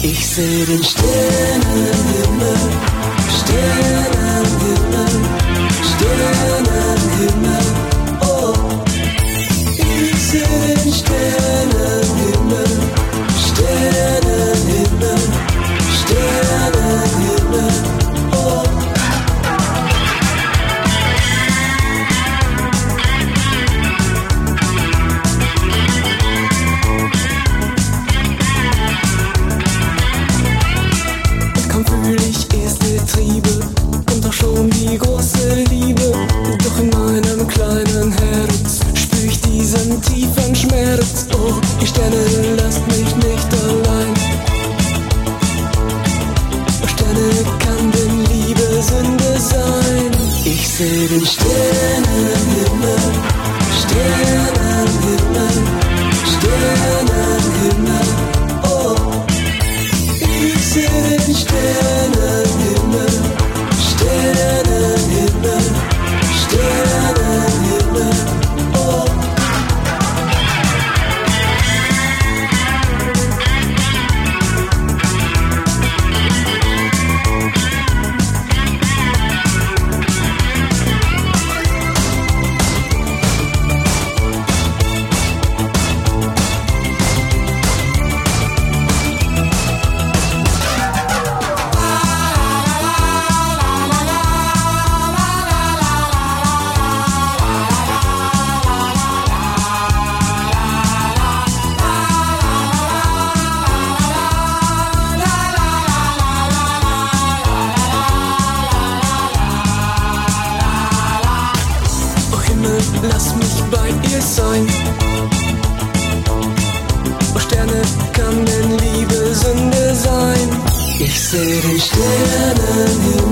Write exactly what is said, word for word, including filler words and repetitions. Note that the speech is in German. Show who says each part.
Speaker 1: Ich seh den Sternenhimmel, Sternenhimmel, Sternenhimmel, oh. Ich seh den Sternenhimmel, Sternenhimmel, Sternenhimmel, oh. Kaum fühl ich erste Triebe und auch schon die große Liebe. Doch in meinem kleinen Herz spür ich diesen tiefen Schmerz. Oh, die Sterne, lasst mich nicht allein. Oh, Sterne, kann denn Liebe Sünde sein? Ich seh den Sternenhimmel, Sternenhimmel, Sternenhimmel, oh. Ich seh den Sternenhimmel, Sternenhimmel, Sternenhimmel, oh. Lass mich bei ihr sein. Oh Sterne, kann denn Liebe Sünde sein? Ich seh den Sternenhimmel,